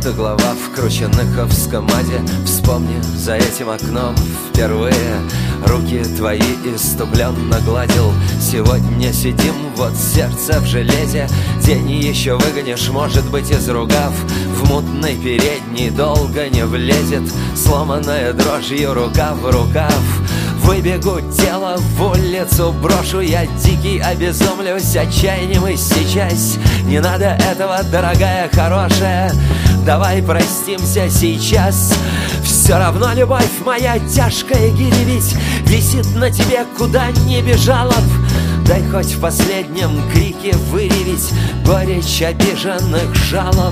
будто глава в крученыховском аде. Вспомни, за этим окном впервые руки твои иступленно гладил. Сегодня сидим, вот сердце в железе. День еще выгонишь, может быть, из ругав. В мутной передней долго не влезет, сломанная дрожью рука в рукав. Выбегу, тело в улицу брошу, я дикий обезумлюсь отчаянием и сейчас. Не надо этого, дорогая, хорошая, давай простимся сейчас. Все равно любовь моя тяжкая гиря ведь висит на тебе, куда не бежала б. Дай хоть в последнем крике выревить горечь обиженных жалоб.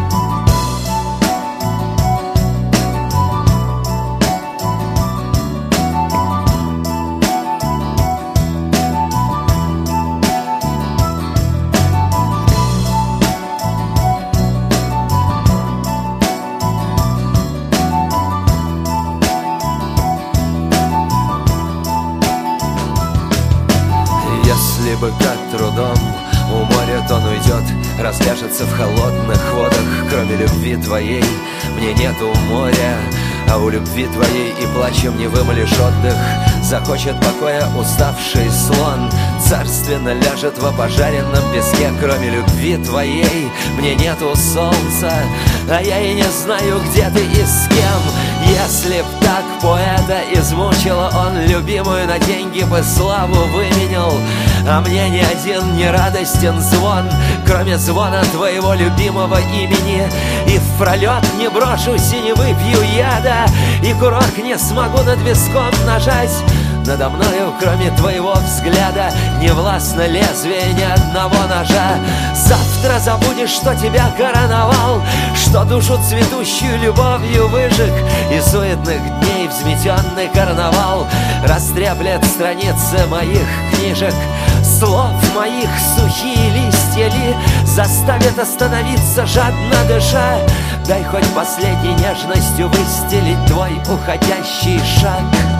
Если бы как трудом уморит, он уйдет, разляжется в холодных водах. Кроме любви твоей мне нету моря, а у любви твоей и плачем не вымолишь отдых. Захочет покоя уставший слон, царственно ляжет в опожаренном песке. Кроме любви твоей мне нету солнца, а я и не знаю, где ты и с кем. Если б так поэта измучила, он любимую на деньги бы славу выменял. А мне ни один не радостен звон, кроме звона твоего любимого имени. И в пролет не брошусь и не выпью яда, и курок не смогу над виском нажать. Надо мною, кроме твоего взгляда, не властно лезвие ни одного ножа. Завтра забудешь, что тебя короновал, что душу цветущую любовью выжег, и суетных дней взметенный карнавал растреплет страницы моих книжек. Слов моих сухие листья ли заставят остановиться, жадно дыша? Дай хоть последней нежностью выстелить твой уходящий шаг.